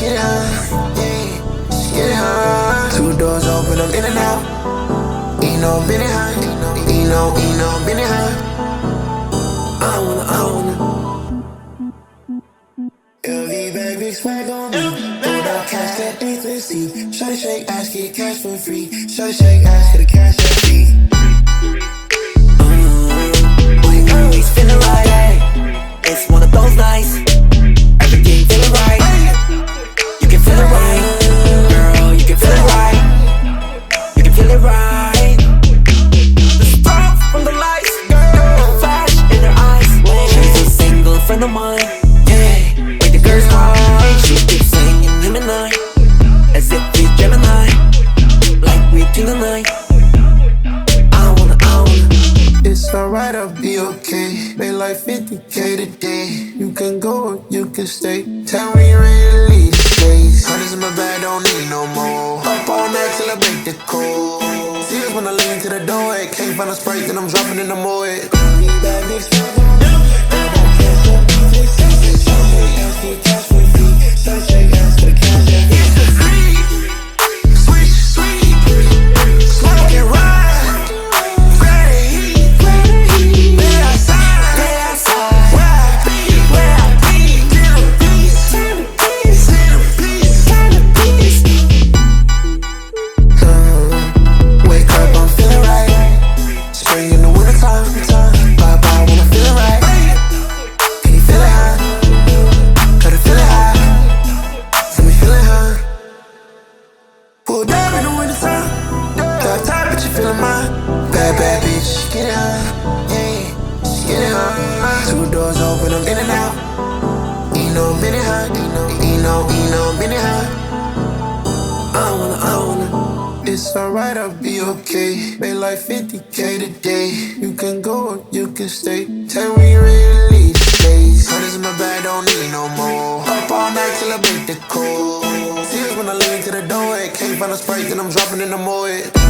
get it high, yeah, just get it high. Two doors open, I'm in and out. Ain't no minute high, ain't no minute high. I wanna. LV bag, big swag on me. Hold out cash that ain't to see. Shawty shake ass, get cash for free. Shawty shake ass, get a cash that fee. My girl's feeling right, ay. It's one of those nights. Everything feeling right. You can feel it right, girl. You can feel it right. You can feel it right. The spark from the lights, girl. Flash in her eyes. She's a single friend of mine. Girls high, she keeps singing him and I, as if we Gemini, like we till the night. I wanna. It's alright, I'll be okay. They like 50K today. You can go or you can stay. Tell me you ready to leave the space. Hundreds in my bag, don't need no more. Up all night till I break the code. See us when I lean to the doorway. Can't find a Sprite, then I'm dropping in the moed. Bad bitch, get it high, yeah, just get it high. Two doors open, I'm in and out. Ain't no minute high, ain't no minute high. I wanna. It's alright, I'll be okay. Made like 50K today. You can go or you can stay. Tell me you ready to leave the space. Hundreds in my bag, don't need no more. Up all night till I break the code. See us when I lean to the doorway. Can't find a Sprite, then I'm dropping in the moed.